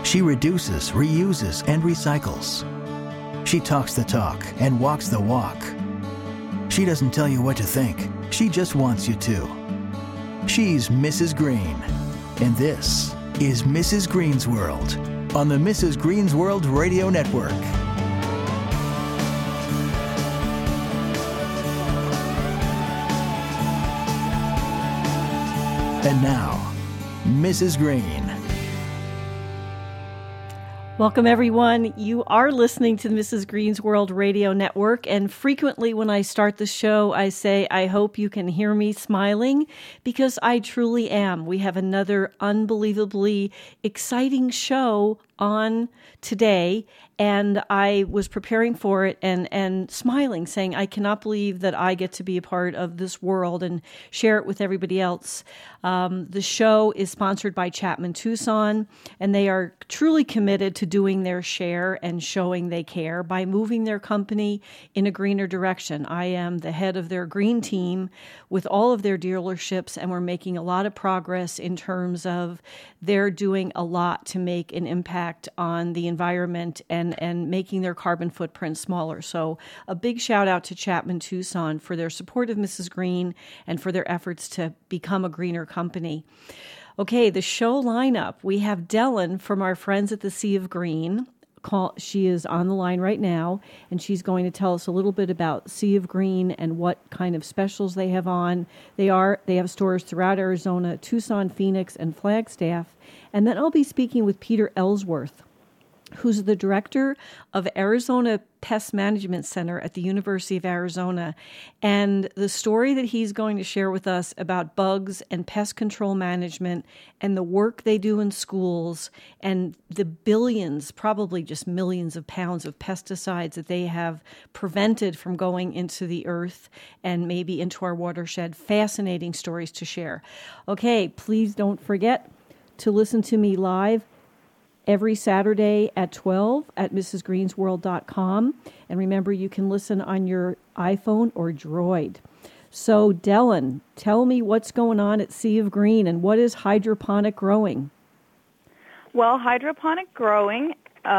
She reduces, reuses, and recycles. She talks the talk and walks the walk. She doesn't tell you what to think. She just wants you to. She's Mrs. Green. And this is Mrs. Green's World on the Mrs. Green's World Radio Network. And now, Mrs. Green. Welcome, everyone. You are listening to the Mrs. Green's World Radio Network, and frequently when I start the show, I say, I hope you can hear me smiling, because I truly am. We have another unbelievably exciting show on today, and I was preparing for it and smiling, saying, I cannot believe that I get to be a part of this world and share it with everybody else. The show is sponsored by Chapman Tucson, and they are truly committed to doing their share and showing they care by moving their company in a greener direction. I am the head of their green team with all of their dealerships, and we're making a lot of progress in terms of they're doing a lot to make an impact on the environment and making their carbon footprint smaller. So a big shout out to Chapman Tucson for their support of Mrs. Green and for their efforts to become a greener company. Okay, the show lineup. We have Dellen from our friends at the Sea of Green. She is on the line right now, and she's going to tell us a little bit about Sea of Green and what kind of specials they have on. They have stores throughout Arizona, Tucson, Phoenix, and Flagstaff. And then I'll be speaking with Peter Ellsworth, who's the director of Arizona Pest Management Center at the University of Arizona. And the story that he's going to share with us about bugs and pest control management and the work they do in schools and the billions, probably just millions of pounds of pesticides that they have prevented from going into the earth and maybe into our watershed. Fascinating stories to share. Okay, please don't forget to listen to me live every Saturday at 12 at mrsgreensworld.com. And remember, you can listen on your iPhone or Droid. So, Dellen, tell me what's going on at Sea of Green and what is hydroponic growing? Well, hydroponic growing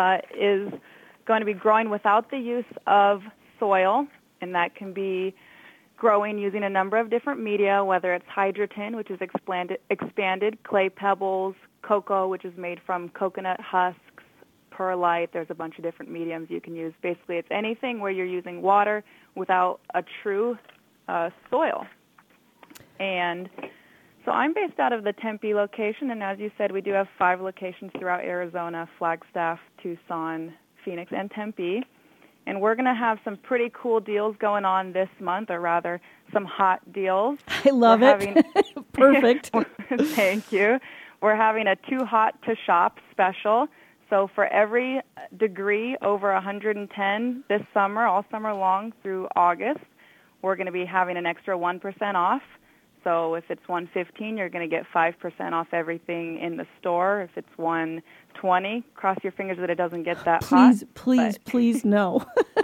is going to be growing without the use of soil, and that can be growing using a number of different media, whether it's hydroton, which is expanded clay pebbles, cocoa, which is made from coconut husks, perlite. There's a bunch of different mediums you can use. Basically, it's anything where you're using water without a true soil. And so I'm based out of the Tempe location, and as you said, we do have 5 locations throughout Arizona: Flagstaff, Tucson, Phoenix, and Tempe. And we're going to have some pretty cool deals going on this month, or rather, some hot deals. I love it. Perfect. Thank you. We're having a Too Hot to Shop special. So for every degree over 110 this summer, all summer long through August, we're going to be having an extra 1% off. So if it's 115, you're going to get 5% off everything in the store. If it's 120, cross your fingers that it doesn't get that hot. Please, no.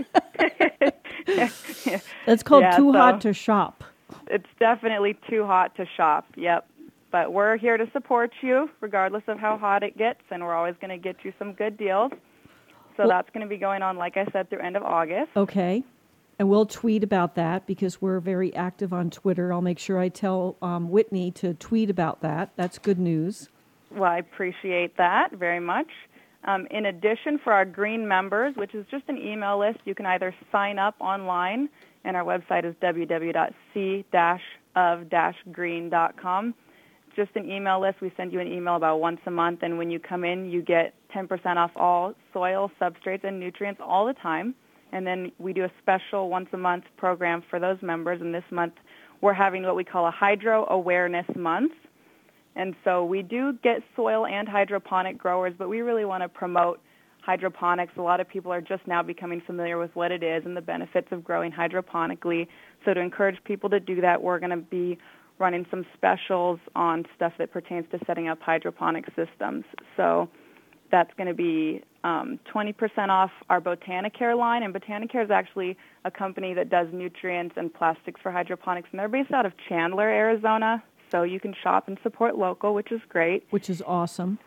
That's called Too Hot to Shop. It's definitely too hot to shop, yep. But we're here to support you regardless of how hot it gets, and we're always going to get you some good deals. So that's going to be going on, like I said, through end of August. Okay. And we'll tweet about that because we're very active on Twitter. I'll make sure I tell Whitney to tweet about that. That's good news. Well, I appreciate that very much. In addition, for our green members, which is just an email list, you can either sign up online, and our website is www.c-of-green.com. Just an email list. We send you an email about once a month, and when you come in, you get 10% off all soil, substrates, and nutrients all the time. And then we do a special once-a-month program for those members, and this month we're having what we call a Hydro Awareness Month. And so we do get soil and hydroponic growers, but we really want to promote hydroponics. A lot of people are just now becoming familiar with what it is and the benefits of growing hydroponically. So to encourage people to do that, we're going to be running some specials on stuff that pertains to setting up hydroponic systems. So that's going to be 20% off our Botanicare line, and Botanicare is actually a company that does nutrients and plastics for hydroponics, and they're based out of Chandler, Arizona, so you can shop and support local, which is great. Which is awesome.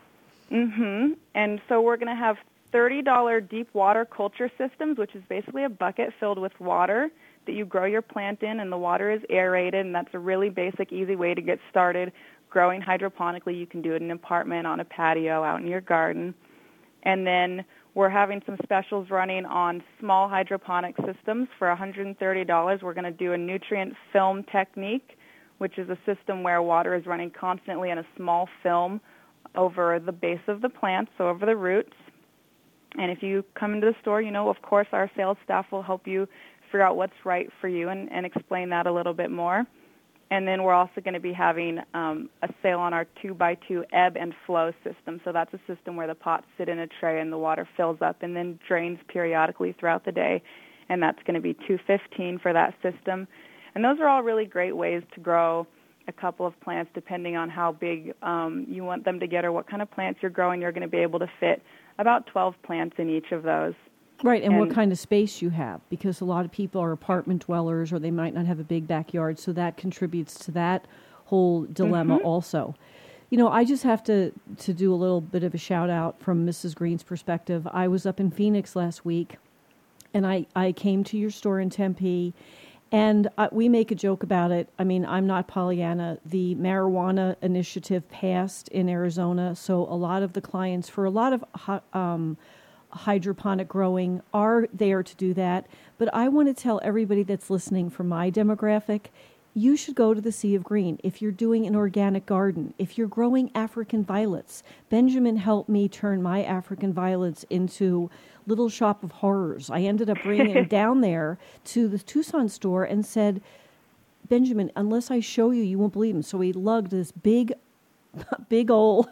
And so we're going to have $30 deep water culture systems, which is basically a bucket filled with water that you grow your plant in, and the water is aerated, and that's a really basic, easy way to get started growing hydroponically. You can do it in an apartment, on a patio, out in your garden. And then we're having some specials running on small hydroponic systems for $130. We're going to do a nutrient film technique, which is a system where water is running constantly in a small film over the base of the plant, so over the roots. And if you come into the store, of course, our sales staff will help you figure out what's right for you and explain that a little bit more. And then we're also going to be having a sale on our 2x2 ebb and flow system. So that's a system where the pots sit in a tray and the water fills up and then drains periodically throughout the day. And that's going to be $215 for that system. And those are all really great ways to grow a couple of plants depending on how big you want them to get or what kind of plants you're growing. You're going to be able to fit about 12 plants in each of those. Right, and what kind of space you have, because a lot of people are apartment dwellers or they might not have a big backyard, so that contributes to that whole dilemma also. I just have to do a little bit of a shout out from Mrs. Green's perspective. I was up in Phoenix last week, and I came to your store in Tempe, and we make a joke about it. I mean, I'm not Pollyanna. The marijuana initiative passed in Arizona, so a lot of the clients for a lot of hydroponic growing are there to do that. But I want to tell everybody that's listening from my demographic, you should go to the Sea of Green. If you're doing an organic garden, if you're growing African violets, Benjamin helped me turn my African violets into Little Shop of Horrors. I ended up bringing him down there to the Tucson store and said, Benjamin, unless I show you, you won't believe him. So he lugged this big old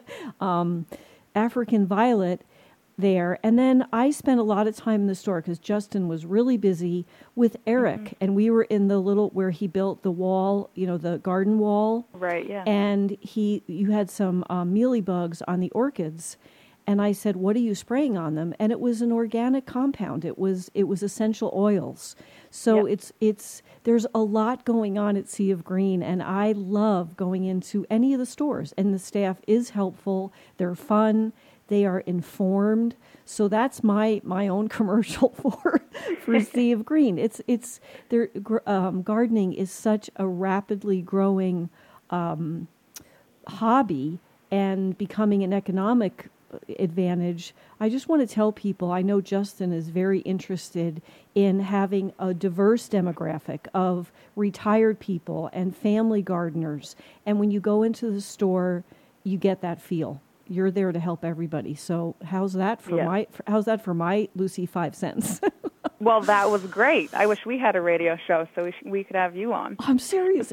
African violet there. And then I spent a lot of time in the store because Justin was really busy with Eric. And we were in the little, where he built the wall, the garden wall. Right, yeah. And you had some mealybugs on the orchids. And I said, what are you spraying on them? And it was an organic compound. It was essential oils. So there's a lot going on at Sea of Green, and I love going into any of the stores. And the staff is helpful. They're fun. They are informed. So that's my own commercial for Sea of Green. It's their gardening is such a rapidly growing hobby and becoming an economic advantage. I just want to tell people, I know Justin is very interested in having a diverse demographic of retired people and family gardeners. And when you go into the store, you get that feel. You're there to help everybody. So how's that for my Lucy 5 cents? Well, that was great. I wish we had a radio show so we could have you on. I'm serious.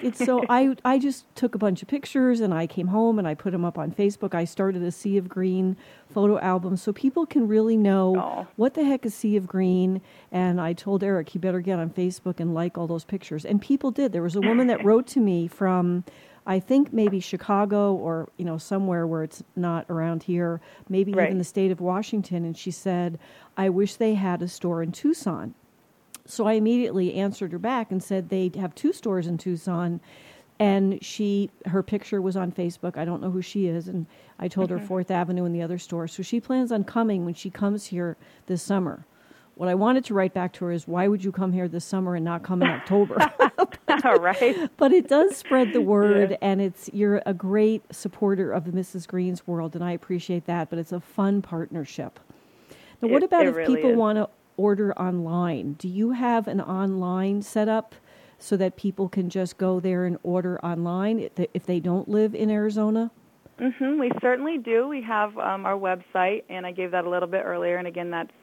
I just took a bunch of pictures and I came home and I put them up on Facebook. I started a Sea of Green photo album so people can really know what the heck is Sea of Green. And I told Eric, you better get on Facebook and like all those pictures. And people did. There was a woman that wrote to me from, I think maybe Chicago or, somewhere where it's not around here, maybe even the state of Washington. And she said, I wish they had a store in Tucson. So I immediately answered her back and said they have 2 stores in Tucson. And her picture was on Facebook. I don't know who she is. And I told her 4th Avenue and the other store. So she plans on coming when she comes here this summer. What I wanted to write back to her is, why would you come here this summer and not come in October? Right. But it does spread the word, and you're a great supporter of the Mrs. Green's world, and I appreciate that. But it's a fun partnership. Now, what about if really people want to order online? Do you have an online setup so that people can just go there and order online if they don't live in Arizona? We certainly do. We have our website, and I gave that a little bit earlier, and again, that's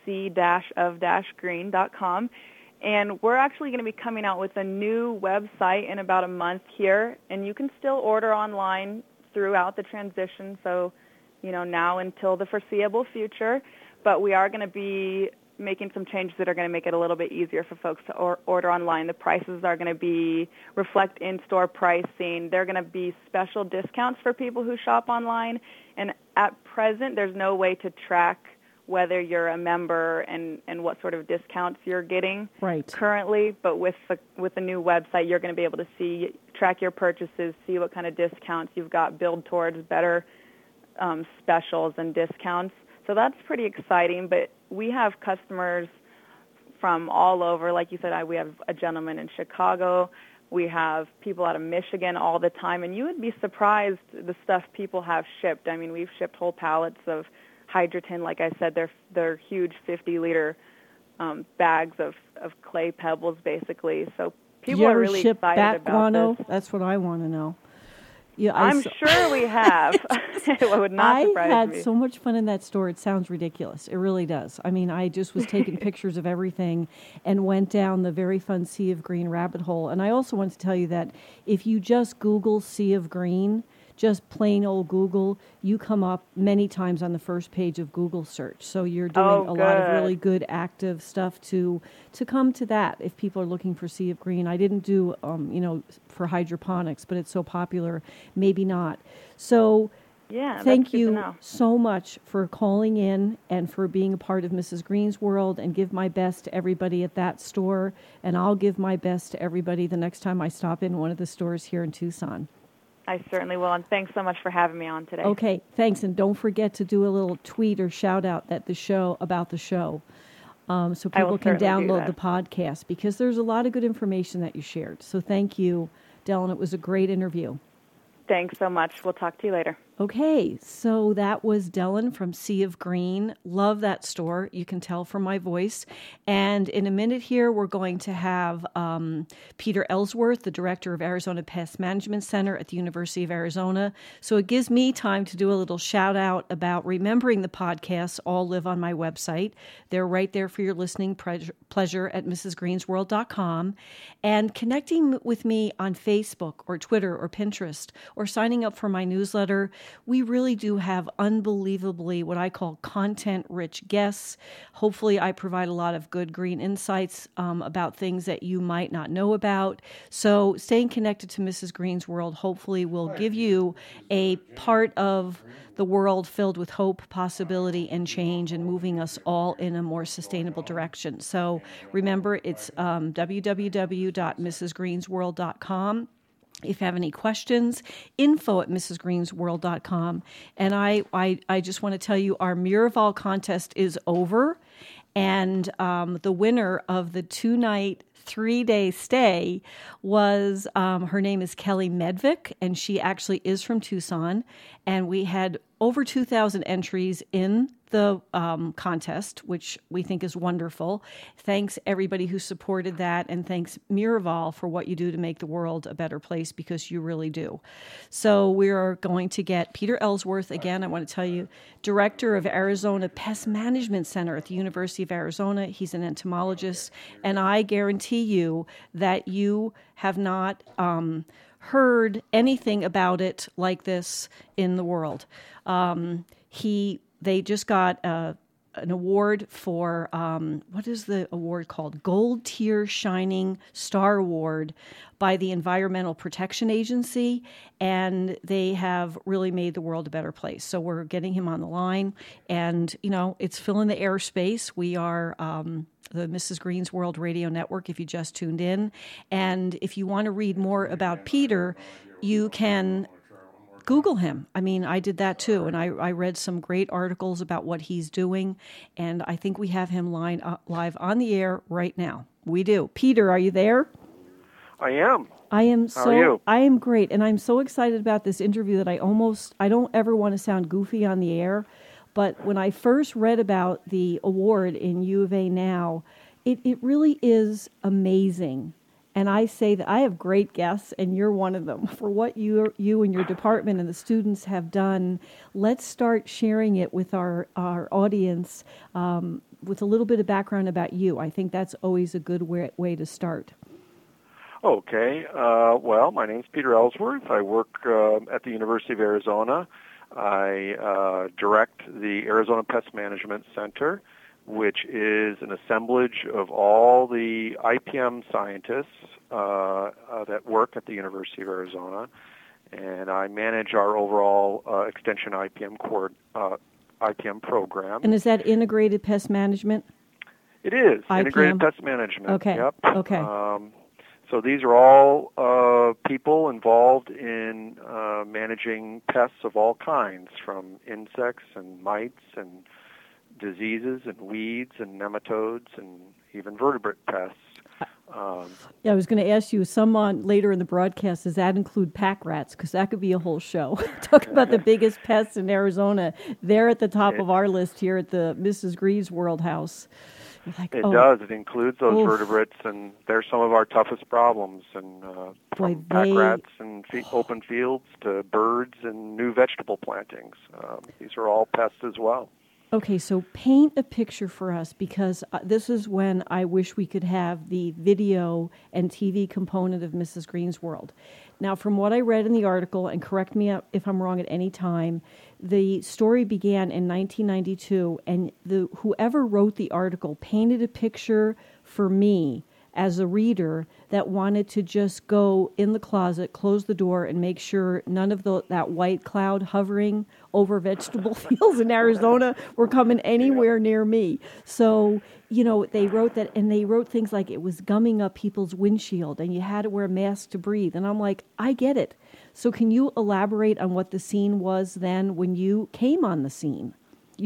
sea-of-green.com. And we're actually going to be coming out with a new website in about a month here, and you can still order online throughout the transition, so, now until the foreseeable future. But we are going to be making some changes that are going to make it a little bit easier for folks to order online. The prices are going to reflect in-store pricing. There are going to be special discounts for people who shop online. And at present, there's no way to track whether you're a member and what sort of discounts you're getting currently. But with the new website, you're going to be able to track your purchases, see what kind of discounts you've got, build towards better specials and discounts. So that's pretty exciting. But we have customers from all over. Like you said, we have a gentleman in Chicago. We have people out of Michigan all the time. And you would be surprised the stuff people have shipped. I mean, we've shipped whole pallets of Hydroton. Like I said, they're huge 50-liter bags of clay pebbles, basically. So people are really excited about guano? this. That's what I want to know. Yeah, I'm sure we have. It would not surprise me. I had so much fun in that store. It sounds ridiculous. It really does. I mean, I just was taking pictures of everything and went down the very fun Sea of Green rabbit hole. And I also want to tell you that if you just Google Sea of Green, just plain old Google, you come up many times on the first page of Google search. So you're doing a lot of really good active stuff to come to that if people are looking for Sea of Green. I didn't do, for hydroponics, but it's so popular, maybe not. So thank you so much for calling in and for being a part of Mrs. Green's World, and give my best to everybody at that store. And I'll give my best to everybody the next time I stop in one of the stores here in Tucson. I certainly will, and thanks so much for having me on today. Okay, thanks, and don't forget to do a little tweet or shout out about the show, so people can download the podcast, because there's a lot of good information that you shared. So thank you, Dellen. It was a great interview. Thanks so much. We'll talk to you later. Okay, so that was Dellen from Sea of Green. Love that store. You can tell from my voice. And in a minute here, we're going to have Peter Ellsworth, the director of Arizona Pest Management Center at the University of Arizona. So it gives me time to do a little shout out about remembering the podcasts all live on my website. They're right there for your listening pleasure at mrsgreensworld.com. And connecting with me on Facebook or Twitter or Pinterest, or signing up for my newsletter. We really do have unbelievably what I call content-rich guests. Hopefully, I provide a lot of good green insights about things that you might not know about. So staying connected to Mrs. Green's World hopefully will give you a part of the world filled with hope, possibility, and change, and moving us all in a more sustainable direction. So remember, it's www.mrsgreensworld.com. If you have any questions, info@mrsgreensworld.com. And I just want to tell you our Miraval contest is over. And the winner of the 2-night, 3-day stay was, her name is Kelly Medvick, and she actually is from Tucson. And we had over 2,000 entries in the contest, which we think is wonderful. Thanks everybody who supported that, and thanks Miraval for what you do to make the world a better place, because you really do. So we are going to get Peter Ellsworth again. I want to tell you, director of Arizona Pest Management Center at the University of Arizona. He's an entomologist, and I guarantee you that you have not heard anything about it like this in the world. They just got an award for, what is the award called? Gold Tier Shining Star Award by the Environmental Protection Agency, and they have really made the world a better place. So we're getting him on the line, and, it's filling the airspace. We are the Mrs. Green's World Radio Network, if you just tuned in. And if you want to read more about Peter, you can Google him. I mean, I did that too, and I read some great articles about what he's doing, and I think we have him live on the air right now. We do. Peter, are you there? I am. I am. How are you? I am great, and I'm so excited about this interview that I don't ever want to sound goofy on the air, but when I first read about the award in U of A Now, it really is amazing. And I say that I have great guests, and you're one of them. For what you and your department and the students have done, let's start sharing it with our audience with a little bit of background about you. I think that's always a good way to start. Okay. Well, my name's Peter Ellsworth. I work at the University of Arizona. I direct the Arizona Pest Management Center, which is an assemblage of all the IPM scientists that work at the University of Arizona, and I manage our overall extension IPM program. And is that integrated pest management? It is IPM? integrated pest management. Okay. Yep. Okay. So these are all people involved in managing pests of all kinds, from insects and mites and diseases and weeds and nematodes and even vertebrate pests. Yeah, I was going to ask you, some on later in the broadcast, does that include pack rats? Because that could be a whole show. Talk about the biggest pests in Arizona. They're at the top of our list here at the Mrs. Greaves World House. Like, it does. It includes those vertebrates, and they're some of our toughest problems. And from pack rats and open fields to birds and new vegetable plantings. These are all pests as well. Okay, so paint a picture for us, because this is when I wish we could have the video and TV component of Mrs. Green's World. Now, from what I read in the article, and correct me if I'm wrong at any time, the story began in 1992, and whoever wrote the article painted a picture for me as a reader that wanted to just go in the closet, close the door, and make sure none of that white cloud hovering over vegetable fields in Arizona were coming anywhere near me. So, they wrote that, and they wrote things like it was gumming up people's windshield, and you had to wear a mask to breathe. And I'm like, I get it. So can you elaborate on what the scene was then when you came on the scene?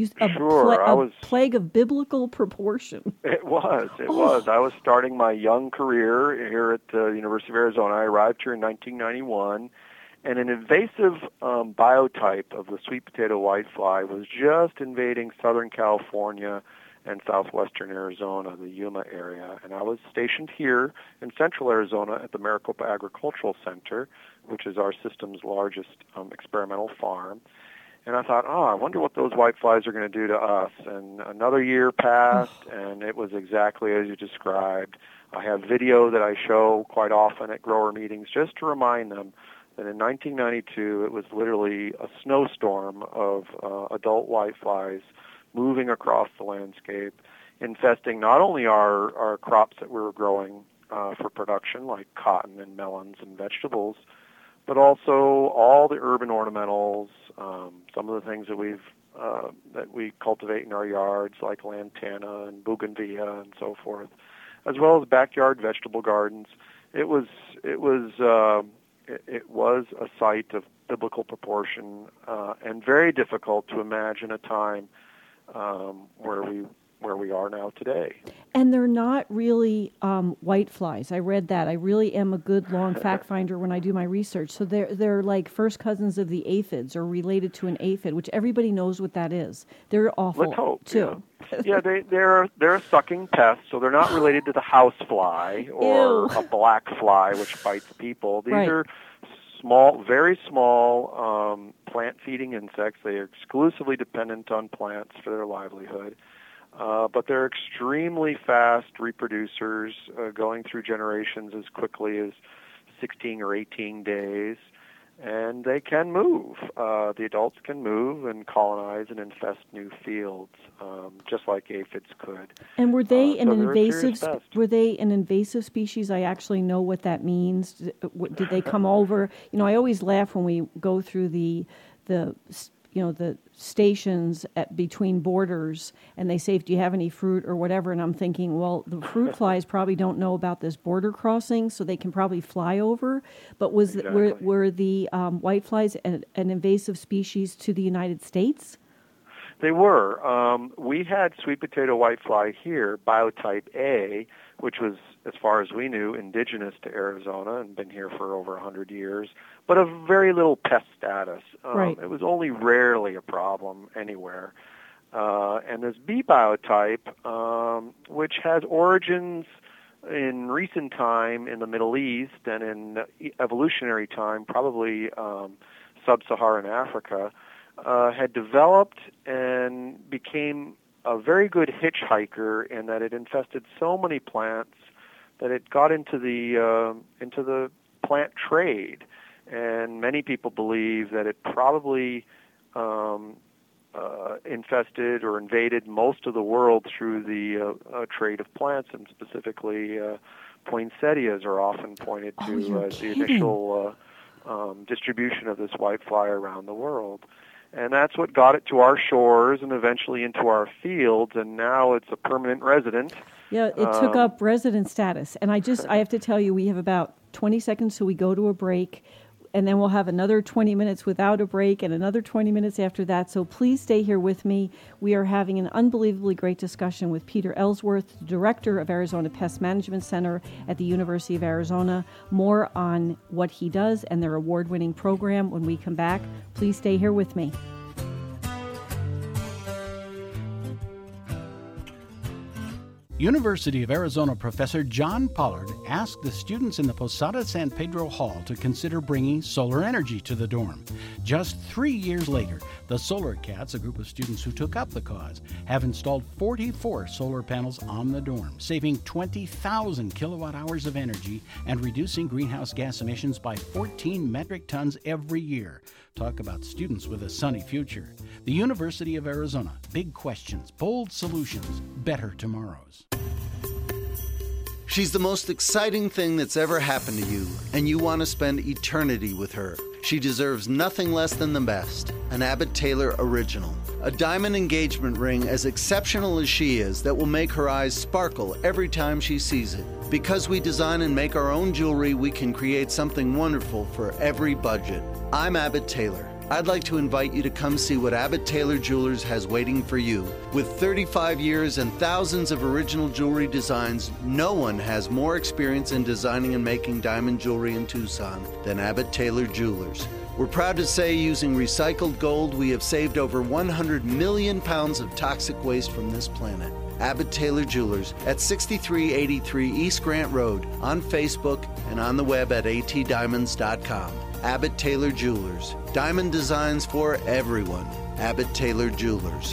Sure. Plague of biblical proportion. It was. I was starting my young career here at the University of Arizona. I arrived here in 1991, and an invasive biotype of the sweet potato whitefly was just invading Southern California and southwestern Arizona, the Yuma area. And I was stationed here in central Arizona at the Maricopa Agricultural Center, which is our system's largest experimental farm. And I thought, I wonder what those whiteflies are going to do to us. And another year passed, and it was exactly as you described. I have video that I show quite often at grower meetings just to remind them that in 1992 it was literally a snowstorm of adult whiteflies moving across the landscape, infesting not only our crops that we were growing for production, like cotton and melons and vegetables, but also all the urban ornamentals, some of the things that we cultivate in our yards, like lantana and bougainvillea and so forth, as well as backyard vegetable gardens. It was a site of biblical proportion and very difficult to imagine a time where we are now today. And they're not really whiteflies. I read that. I really am a good long fact finder when I do my research. So they're like first cousins of the aphids, or related to an aphid, which everybody knows what that is. They're awful. Let's hope, too. Yeah, they're a sucking pest, so they're not related to the housefly or a black fly, which bites people. These are small, very small plant-feeding insects. They are exclusively dependent on plants for their livelihood. But they're extremely fast reproducers, going through generations as quickly as 16 or 18 days. And they can move. The adults can move and colonize and infest new fields, just like aphids could. And were they an invasive species? I actually know what that means. Did they come over? I always laugh when we go through the stations between borders, and they say, do you have any fruit or whatever? And I'm thinking, well, the fruit flies probably don't know about this border crossing, so they can probably fly over. But were the whiteflies an invasive species to the United States? They were. We had sweet potato whitefly here, biotype A, which was, as far as we knew, indigenous to Arizona and been here for over 100 years, but of very little pest status. It was only rarely a problem anywhere. And this B biotype, which has origins in recent time in the Middle East and in evolutionary time, probably sub-Saharan Africa, had developed and became a very good hitchhiker in that it infested so many plants that it got into the plant trade, and many people believe that it probably infested or invaded most of the world through the trade of plants, and specifically poinsettias are often pointed to as the initial distribution of this whitefly around the world. And that's what got it to our shores and eventually into our fields, and now it's a permanent resident. Yeah, it took up resident status. And I have to tell you, we have about 20 seconds till we go to a break, and then we'll have another 20 minutes without a break and another 20 minutes after that. So please stay here with me. We are having an unbelievably great discussion with Peter Ellsworth, Director of Arizona Pest Management Center at the University of Arizona. More on what he does and their award-winning program when we come back. Please stay here with me. University of Arizona professor John Pollard asked the students in the Posada San Pedro Hall to consider bringing solar energy to the dorm. Just 3 years later, the Solar Cats, a group of students who took up the cause, have installed 44 solar panels on the dorm, saving 20,000 kilowatt hours of energy and reducing greenhouse gas emissions by 14 metric tons every year. Talk about students with a sunny future. The University of Arizona. Big questions, bold solutions, better tomorrows. She's the most exciting thing that's ever happened to you, and you want to spend eternity with her. She deserves nothing less than the best, an Abbott Taylor original. A diamond engagement ring as exceptional as she is that will make her eyes sparkle every time she sees it. Because we design and make our own jewelry, we can create something wonderful for every budget. I'm Abbott Taylor. I'd like to invite you to come see what Abbott Taylor Jewelers has waiting for you. With 35 years and thousands of original jewelry designs, no one has more experience in designing and making diamond jewelry in Tucson than Abbott Taylor Jewelers. We're proud to say using recycled gold, we have saved over 100 million pounds of toxic waste from this planet. Abbott Taylor Jewelers at 6383 East Grant Road, on Facebook and on the web at atdiamonds.com. Abbott Taylor Jewelers. Diamond designs for everyone. Abbott Taylor Jewelers.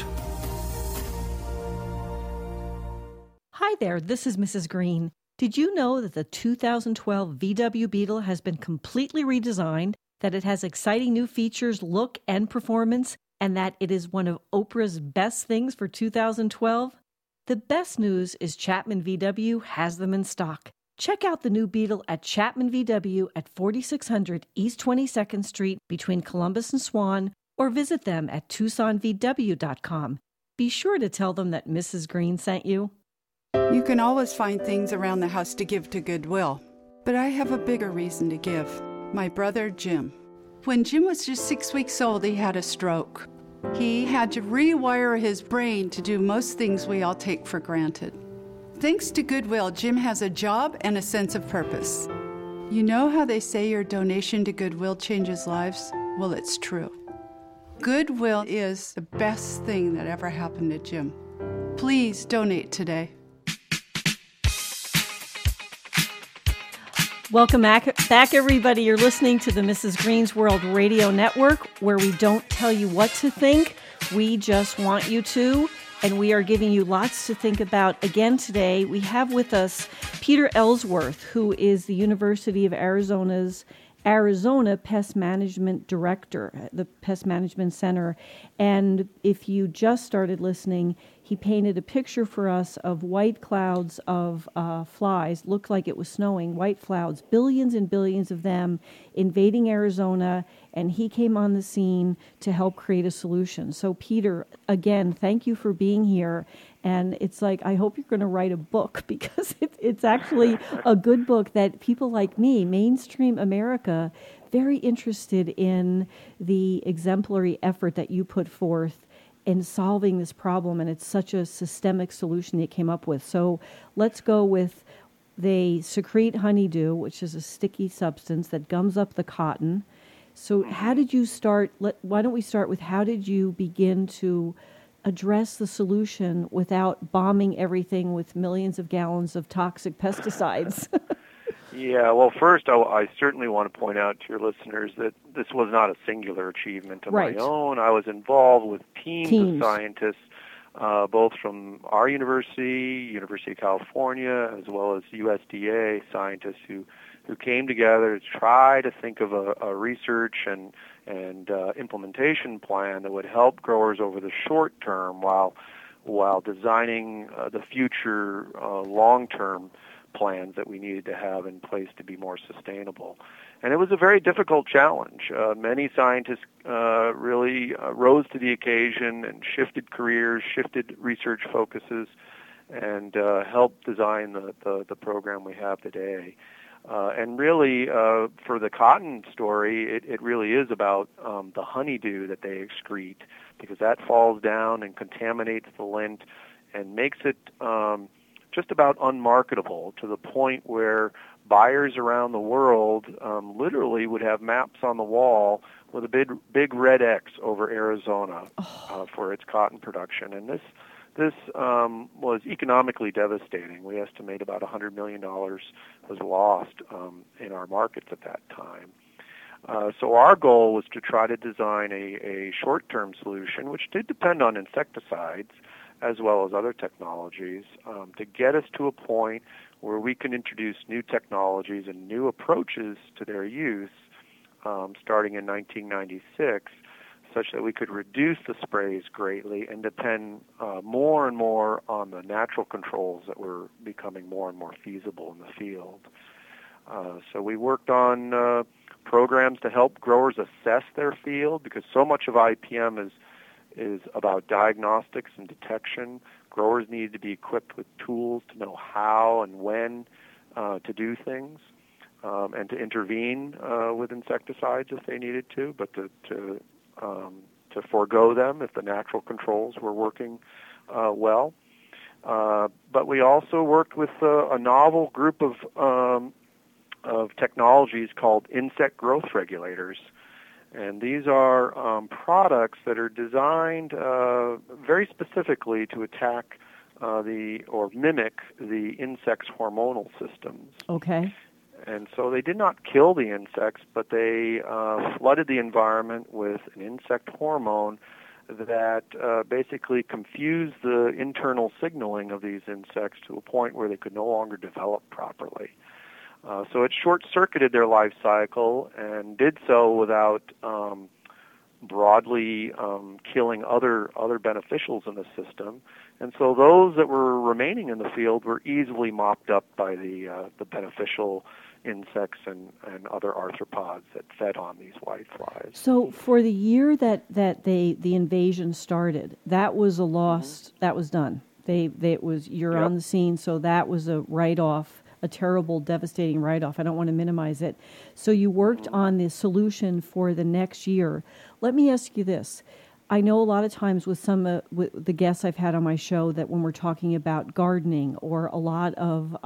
Hi there, this is Mrs. Green. Did you know that the 2012 VW Beetle has been completely redesigned, that it has exciting new features, look, and performance, and that it is one of Oprah's best things for 2012? The best news is Chapman VW has them in stock. Check out the new Beetle at Chapman VW at 4600 East 22nd Street between Columbus and Swan, or visit them at TucsonVW.com. Be sure to tell them that Mrs. Green sent you. You can always find things around the house to give to Goodwill, but I have a bigger reason to give. My brother, Jim. When Jim was just 6 weeks old, he had a stroke. He had to rewire his brain to do most things we all take for granted. Thanks to Goodwill, Jim has a job and a sense of purpose. You know how they say your donation to Goodwill changes lives? Well, it's true. Goodwill is the best thing that ever happened to Jim. Please donate today. Welcome back, everybody. You're listening to the Mrs. Green's World Radio Network, where we don't tell you what to think. We just want you to. And we are giving you lots to think about. Again today, we have with us Peter Ellsworth, who is the University of Arizona's Arizona Pest Management Director at the Pest Management Center. And if you just started listening, he painted a picture for us of white clouds of flies. Looked like it was snowing, white clouds, billions and billions of them invading Arizona. And he came on the scene to help create a solution. So Peter, again, thank you for being here. And it's like, I hope you're going to write a book, because it's actually a good book that people like me, mainstream America, very interested in the exemplary effort that you put forth in solving this problem. And it's such a systemic solution they came up with. So let's go with, they secrete honeydew, which is a sticky substance that gums up the cotton. So how did you start? Why don't we start with, how did you begin to address the solution without bombing everything with millions of gallons of toxic pesticides? Yeah, well, first, I certainly want to point out to your listeners that this was not a singular achievement of my own. I was involved with teams of scientists, both from our university, University of California, as well as USDA scientists who came together to try to think of a research and implementation plan that would help growers over the short term while designing the future long-term plans that we needed to have in place to be more sustainable. And it was a very difficult challenge. Many scientists really rose to the occasion and shifted careers, shifted research focuses, and helped design the program we have today. And really, for the cotton story, it really is about the honeydew that they excrete, because that falls down and contaminates the lint and makes it just about unmarketable, to the point where buyers around the world literally would have maps on the wall with a big red X over Arizona for its cotton production. And this was economically devastating. We estimate about $100 million was lost in our markets at that time. So our goal was to try to design a short-term solution, which did depend on insecticides as well as other technologies, to get us to a point where we can introduce new technologies and new approaches to their use starting in 1996, such that we could reduce the sprays greatly and depend more and more on the natural controls that were becoming more and more feasible in the field. So we worked on programs to help growers assess their field, because so much of IPM is about diagnostics and detection. Growers needed to be equipped with tools to know how and when to do things, and to intervene with insecticides if they needed to, but to forego them if the natural controls were working well. But we also worked with a novel group of technologies called insect growth regulators. And these are products that are designed very specifically to attack or mimic the insect's hormonal systems. Okay. And so they did not kill the insects, but they flooded the environment with an insect hormone that basically confused the internal signaling of these insects to a point where they could no longer develop properly. So it short-circuited their life cycle and did so without broadly killing other beneficials in the system. And so those that were remaining in the field were easily mopped up by the beneficial insects and other arthropods that fed on these whiteflies. So for the year that the invasion started, that was a loss. Mm-hmm. That was done. You're on the scene, so that was a write-off. A terrible, devastating write-off. I don't want to minimize it. So you worked on the solution for the next year. Let me ask you this. I know a lot of times with with the guests I've had on my show that when we're talking about gardening or a lot of,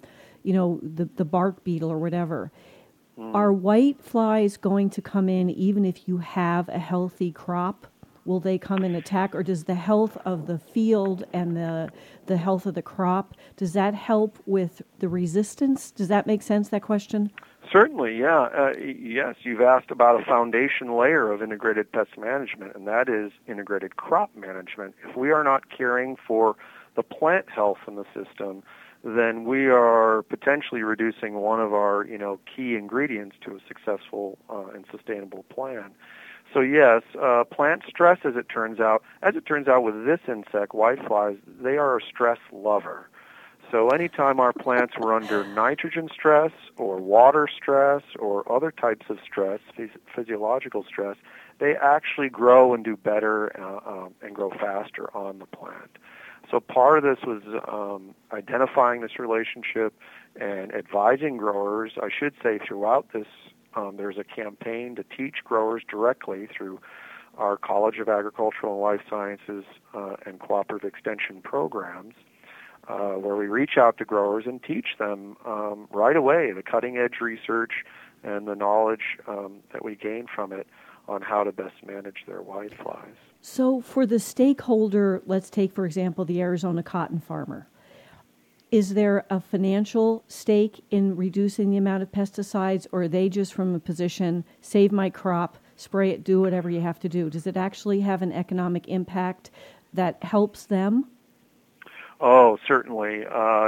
the bark beetle or whatever, are white flies going to come in even if you have a healthy crop? Will they come and attack, or does the health of the field and the health of the crop, does that help with the resistance? Does that make sense, that question? Certainly, yeah. Yes, you've asked about a foundation layer of integrated pest management, and that is integrated crop management. If we are not caring for the plant health in the system, then we are potentially reducing one of our key ingredients to a successful and sustainable plan. So yes, plant stress, as it turns out with this insect, whiteflies, they are a stress lover. So anytime our plants were under nitrogen stress or water stress or other types of stress, physiological stress, they actually grow and do better and grow faster on the plant. So part of this was identifying this relationship and advising growers. I should say throughout this, there's a campaign to teach growers directly through our College of Agricultural and Life Sciences and Cooperative Extension programs, where we reach out to growers and teach them right away the cutting-edge research and the knowledge that we gain from it on how to best manage their whiteflies. So for the stakeholder, let's take, for example, the Arizona cotton farmer. Is there a financial stake in reducing the amount of pesticides, or are they just from a position, save my crop, spray it, do whatever you have to do? Does it actually have an economic impact that helps them? Oh, certainly.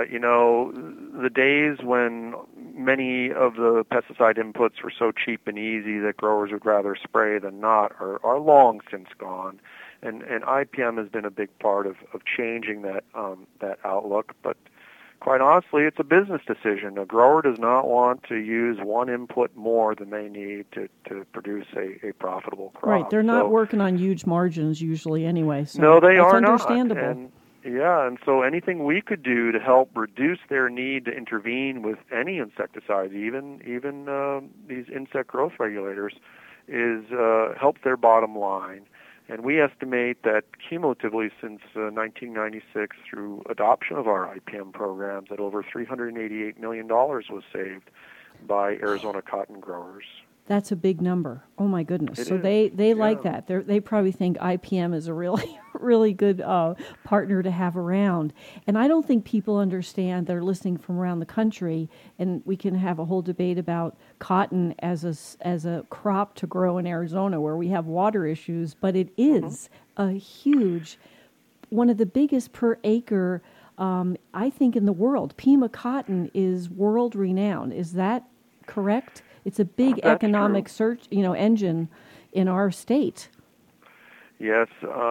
The days when many of the pesticide inputs were so cheap and easy that growers would rather spray than not are long since gone. And IPM has been a big part of changing that outlook. But quite honestly, it's a business decision. A grower does not want to use one input more than they need to produce a profitable crop. Right, they're not working on huge margins usually anyway. So no, they that's are understandable. not. And so anything we could do to help reduce their need to intervene with any insecticides, even these insect growth regulators, is help their bottom line. And we estimate that cumulatively since 1996, through adoption of our IPM programs, that over $388 million was saved by Arizona cotton growers. That's a big number. Oh my goodness! It so is. they like that. They probably think IPM is a really good partner to have around. And I don't think people understand. They're listening from around the country, and we can have a whole debate about cotton as a crop to grow in Arizona, where we have water issues. But it is a huge, one of the biggest per acre, I think, in the world. Pima cotton is world renowned. Is that correct? It's a big economic engine in our state. Yes.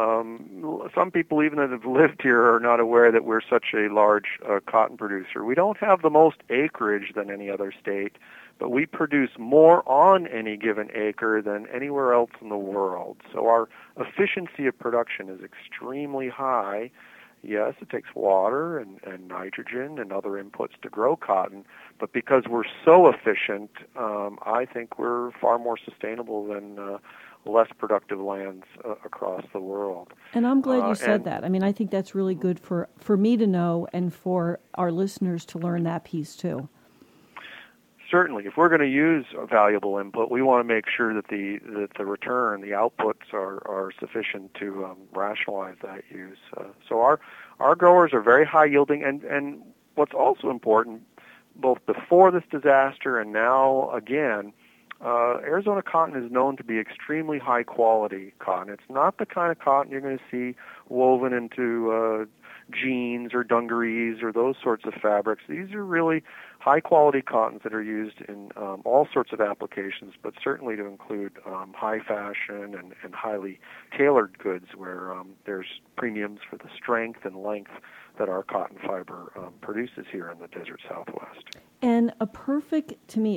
Some people, even that have lived here, are not aware that we're such a large cotton producer. We don't have the most acreage than any other state, but we produce more on any given acre than anywhere else in the world. So our efficiency of production is extremely high. Yes, it takes water and nitrogen and other inputs to grow cotton, but because we're so efficient, I think we're far more sustainable than less productive lands across the world. And I'm glad you said that. I mean, I think that's really good for me to know and for our listeners to learn that piece too. Certainly, if we're going to use a valuable input, we want to make sure that the return, the outputs are sufficient to rationalize that use. So our growers are very high yielding, and what's also important, both before this disaster and now again, Arizona cotton is known to be extremely high quality cotton. It's not the kind of cotton you're going to see woven into jeans or dungarees or those sorts of fabrics. These are really high-quality cottons that are used in all sorts of applications, but certainly to include high fashion and highly tailored goods where there's premiums for the strength and length that our cotton fiber produces here in the desert Southwest. And a perfect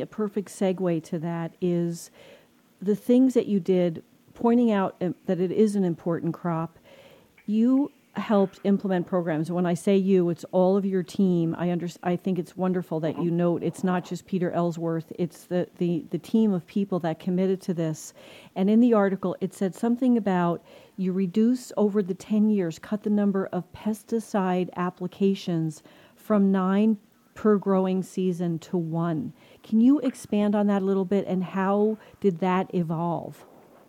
segue to that is the things that you did, pointing out that it is an important crop. You helped implement programs. When I say you, it's all of your team. I think it's wonderful that you note it's not just Peter Ellsworth, it's the team of people that committed to this. And in the article, it said something about you reduce over the 10 years, cut the number of pesticide applications from 9 per growing season to 1. Can you expand on that a little bit, and how did that evolve?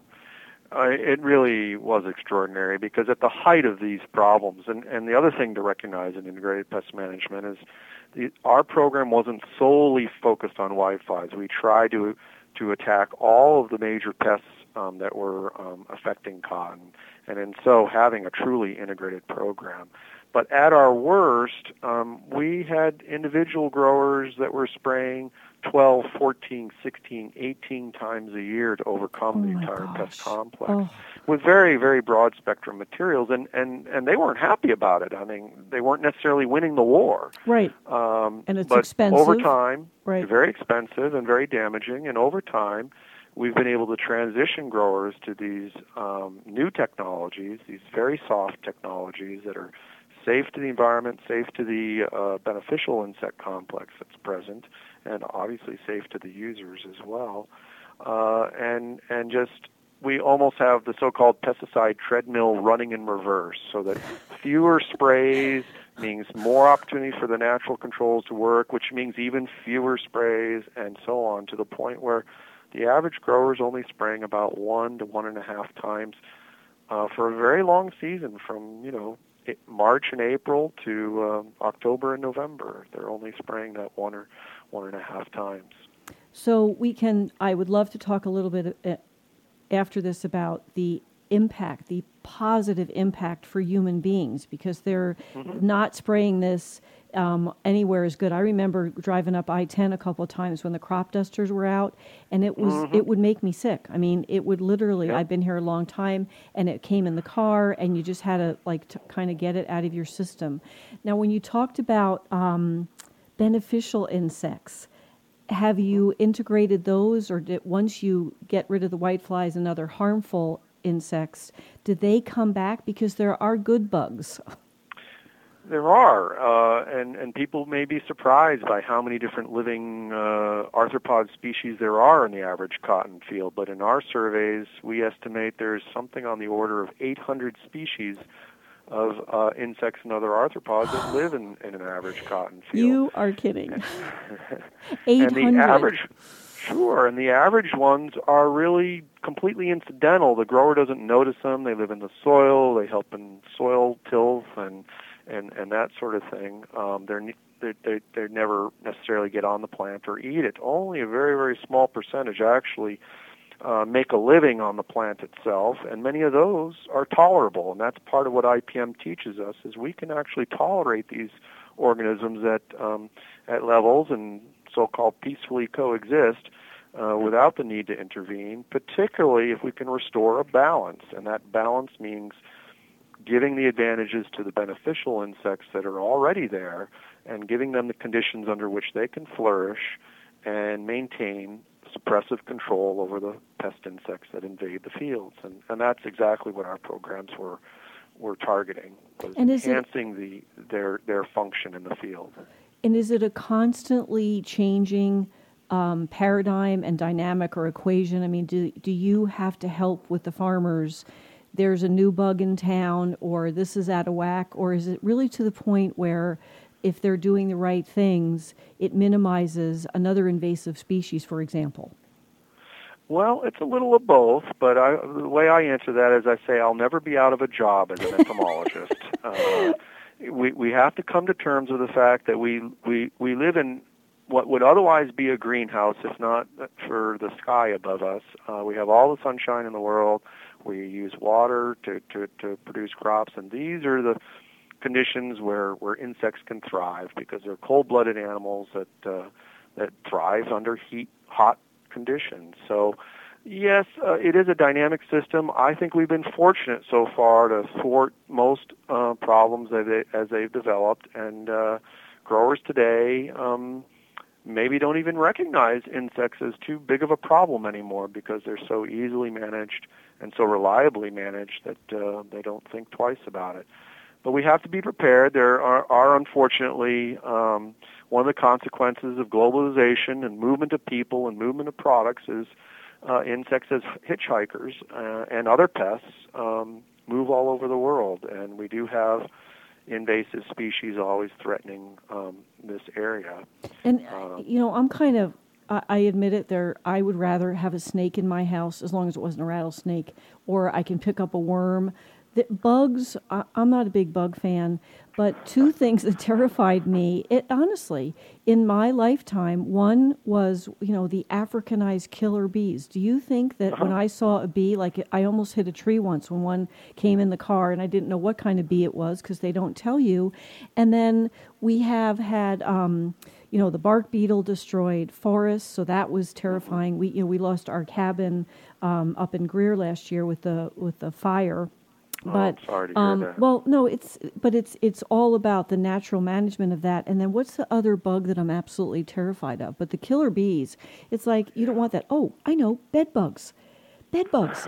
It really was extraordinary because at the height of these problems, and the other thing to recognize in integrated pest management is our program wasn't solely focused on whiteflies. We tried to attack all of the major pests that were affecting cotton, and in so having a truly integrated program. But at our worst, we had individual growers that were spraying 12, 14, 16, 18 times a year to overcome the entire pest complex with very, very broad spectrum materials. And they weren't happy about it. I mean, they weren't necessarily winning the war. Right. And it's but expensive. Over time, right. Very expensive and very damaging. And over time, we've been able to transition growers to these new technologies, these very soft technologies that are safe to the environment, safe to the beneficial insect complex that's present, and obviously safe to the users as well. And just we almost have the so-called pesticide treadmill running in reverse, so that fewer sprays means more opportunity for the natural controls to work, which means even fewer sprays, and so on, to the point where the average grower is only spraying about 1 to 1.5 times for a very long season, from March and April to October and November. They're only spraying that 1 or 1.5 times. So I would love to talk a little bit after this about the impact, the positive impact for human beings, because they're not spraying this anywhere is good. I remember driving up I-10 a couple of times when the crop dusters were out, and it would make me sick. I mean, it would literally. I've been here a long time, and it came in the car, and you just had to kind of get it out of your system. Now, when you talked about beneficial insects, have you integrated those, or once you get rid of the whiteflies and other harmful insects, did they come back? Because there are good bugs. There are, and people may be surprised by how many different living arthropod species there are in the average cotton field. But in our surveys, we estimate there's something on the order of 800 species of insects and other arthropods that live in an average cotton field. You are kidding. 800. And the average ones are really completely incidental. The grower doesn't notice them. They live in the soil. They help in soil tilth and that sort of thing. They never necessarily get on the plant or eat it. Only a very, very small percentage actually make a living on the plant itself, and many of those are tolerable. And that's part of what IPM teaches us, is we can actually tolerate these organisms at levels and so-called peacefully coexist without the need to intervene, particularly if we can restore a balance. And that balance means giving the advantages to the beneficial insects that are already there and giving them the conditions under which they can flourish and maintain suppressive control over the pest insects that invade the fields. And that's exactly what our programs were targeting, was enhancing their function in the field. And is it a constantly changing paradigm and dynamic or equation? I mean, do you have to help with the farmers? There's a new bug in town, or this is out of whack, or is it really to the point where if they're doing the right things, it minimizes another invasive species, for example? Well, it's a little of both, but the way I answer that is I say I'll never be out of a job as an entomologist. We have to come to terms with the fact that we live in what would otherwise be a greenhouse, if not for the sky above us. We have all the sunshine in the world. We use water to produce crops, and these are the conditions where insects can thrive, because they're cold-blooded animals that thrive under hot conditions. So, yes, it is a dynamic system. I think we've been fortunate so far to thwart most problems as they've developed, and growers today maybe don't even recognize insects as too big of a problem anymore, because they're so easily managed and so reliably managed that they don't think twice about it. But we have to be prepared. There are unfortunately, one of the consequences of globalization and movement of people and movement of products is insects as hitchhikers and other pests move all over the world. And we do have invasive species always threatening this area. And, I'm kind of, I admit it, I would rather have a snake in my house, as long as it wasn't a rattlesnake, or I can pick up a worm. The bugs, I'm not a big bug fan, but two things that terrified me, honestly, in my lifetime, one was, the Africanized killer bees. Do you think that when I saw a bee, like I almost hit a tree once when one came in the car and I didn't know what kind of bee it was because they don't tell you. And then we have had, the bark beetle destroyed forests, so that was terrifying. We lost our cabin up in Greer last year with the fire. But sorry to hear that. Well, no, it's all about the natural management of that. And then what's the other bug that I'm absolutely terrified of? But the killer bees, it's like you don't want that. Oh, I know, bed bugs. Bed bugs.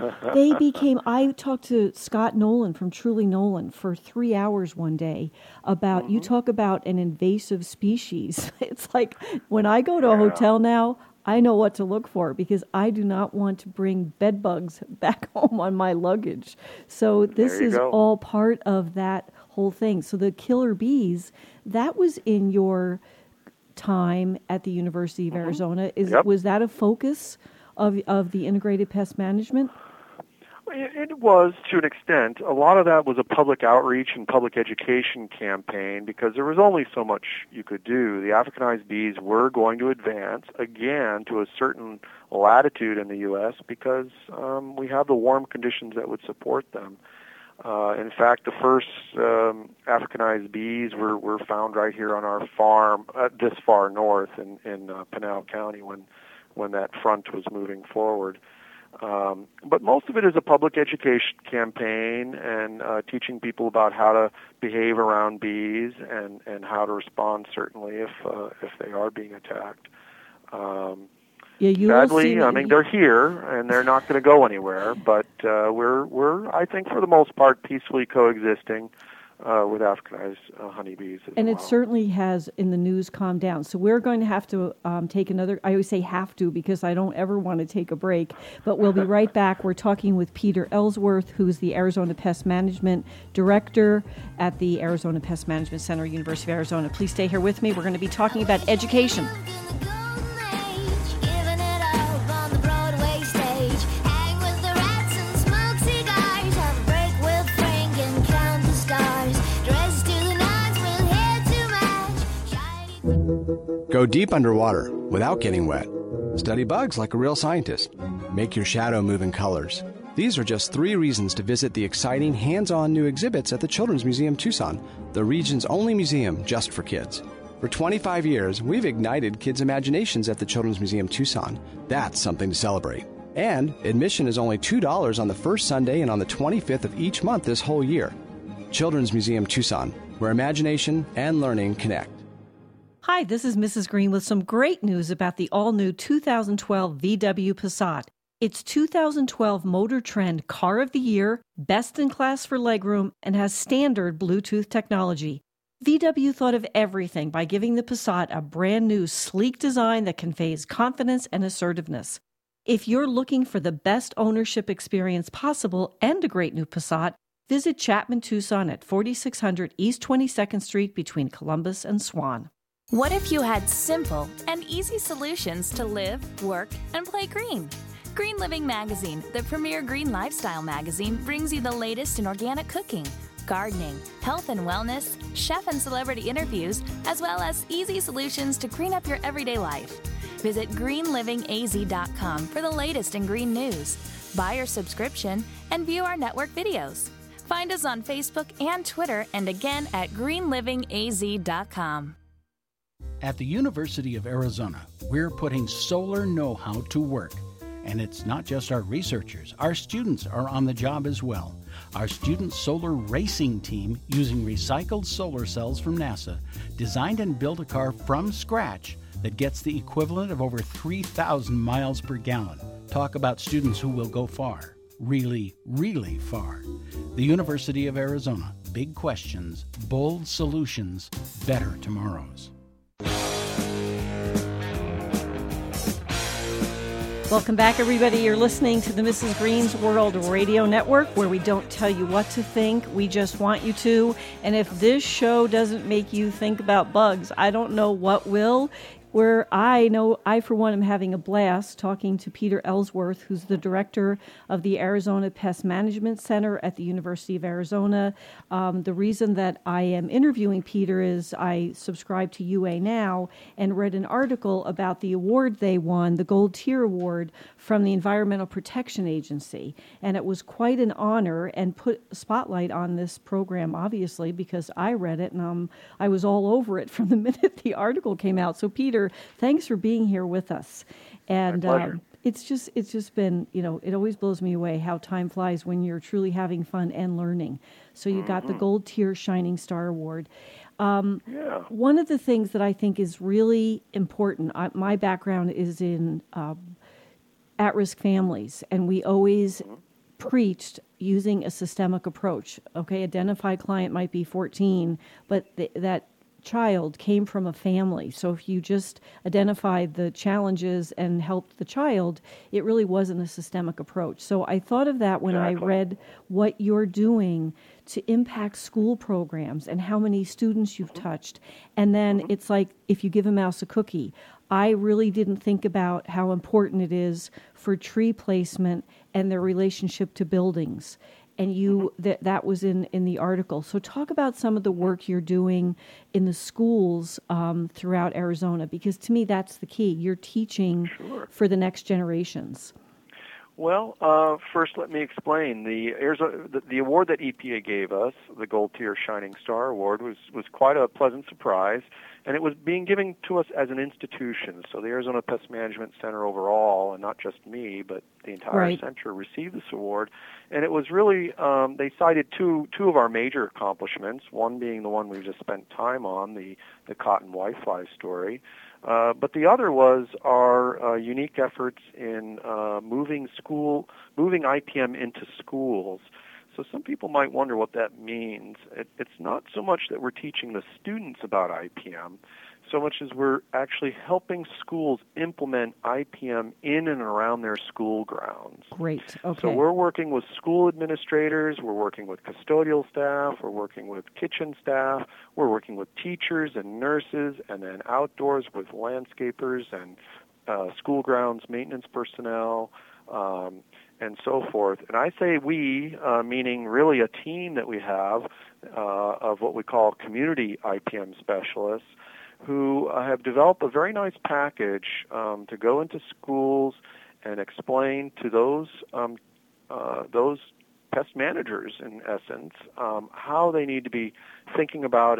I talked to Scott Nolan from Truly Nolan for 3 hours one day about, you talk about an invasive species. It's like when I go to a hotel now, I know what to look for, because I do not want to bring bed bugs back home on my luggage. So this is all part of that whole thing. So the killer bees, that was in your time at the University of Arizona. Was that a focus of the integrated pest management? It was, to an extent. A lot of that was a public outreach and public education campaign, because there was only so much you could do. The Africanized bees were going to advance, again, to a certain latitude in the U.S. because we have the warm conditions that would support them. In fact, the first Africanized bees were found right here on our farm, this far north in Pinal County when that front was moving forward. But most of it is a public education campaign and teaching people about how to behave around bees and how to respond, certainly, if they are being attacked. Sadly, I mean, they're here and they're not going to go anywhere. But we're, I think, for the most part, peacefully coexisting with Africanized honeybees as and well. It certainly has, in the news, calmed down. So we're going to have to take another, I always say have to because I don't ever want to take a break, but we'll be right back. We're talking with Peter Ellsworth, who's the Arizona Pest Management Director at the Arizona Pest Management Center, University of Arizona. Please stay here with me. We're going to be talking about education. Go deep underwater without getting wet. Study bugs like a real scientist. Make your shadow move in colors. These are just 3 reasons to visit the exciting hands-on new exhibits at the Children's Museum Tucson, the region's only museum just for kids. For 25 years, we've ignited kids' imaginations at the Children's Museum Tucson. That's something to celebrate. And admission is only $2 on the first Sunday and on the 25th of each month this whole year. Children's Museum Tucson, where imagination and learning connect. Hi, this is Mrs. Green with some great news about the all-new 2012 VW Passat. It's 2012 Motor Trend Car of the Year, best in class for legroom, and has standard Bluetooth technology. VW thought of everything by giving the Passat a brand new, sleek design that conveys confidence and assertiveness. If you're looking for the best ownership experience possible and a great new Passat, visit Chapman Tucson at 4600 East 22nd Street between Columbus and Swan. What if you had simple and easy solutions to live, work, and play green? Green Living Magazine, the premier green lifestyle magazine, brings you the latest in organic cooking, gardening, health and wellness, chef and celebrity interviews, as well as easy solutions to green up your everyday life. Visit greenlivingaz.com for the latest in green news. Buy your subscription and view our network videos. Find us on Facebook and Twitter, and again at greenlivingaz.com. At the University of Arizona, we're putting solar know-how to work. And it's not just our researchers. Our students are on the job as well. Our student solar racing team, using recycled solar cells from NASA, designed and built a car from scratch that gets the equivalent of over 3,000 miles per gallon. Talk about students who will go far. Really, really far. The University of Arizona. Big questions, bold solutions, better tomorrows. Welcome back, everybody. You're listening to the Mrs. Green's World Radio Network, where we don't tell you what to think. We just want you to. And if this show doesn't make you think about bugs, I don't know what will. Where I know I, for one, am having a blast talking to Peter Ellsworth, who's the director of the Arizona Pest Management Center at the University of Arizona. The reason that I am interviewing Peter is I subscribe to UA Now and read an article about the award they won, the Gold Tier Award, from the Environmental Protection Agency. And it was quite an honor and put a spotlight on this program, obviously, because I read it and I was all over it from the minute the article came out. So, Peter, thanks for being here with us. And it's just been, it always blows me away how time flies when you're truly having fun and learning. So you got the Gold Tier Shining Star Award. One of the things that I think is really important, my background is in at-risk families, and we always preached using a systemic approach. Okay, identified client might be 14, but that child came from a family. So if you just identified the challenges and helped the child, it really wasn't a systemic approach. So I thought of that when I read what you're doing to impact school programs and how many students you've touched. And then it's like, if you give a mouse a cookie, I really didn't think about how important it is for tree placement and their relationship to buildings. And that was in the article. So talk about some of the work you're doing in the schools throughout Arizona, because to me that's the key. You're teaching for the next generations. Well, first let me explain. The award that EPA gave us, the Gold Tier Shining Star Award, was quite a pleasant surprise, and it was being given to us as an institution. So the Arizona Pest Management Center overall, and not just me, but the entire center received this award. And it was really, they cited two of our major accomplishments, one being the one we just spent time on, the cotton whitefly story. But the other was our unique efforts in moving IPM into schools. So some people might wonder what that means. It's not so much that we're teaching the students about IPM, so much as we're actually helping schools implement IPM in and around their school grounds. Great. Okay. So we're working with school administrators, we're working with custodial staff, we're working with kitchen staff, we're working with teachers and nurses, and then outdoors with landscapers and school grounds maintenance personnel, and so forth. And I say we, meaning really a team that we have of what we call community IPM specialists, who have developed a very nice package to go into schools and explain to those pest managers, in essence, how they need to be thinking about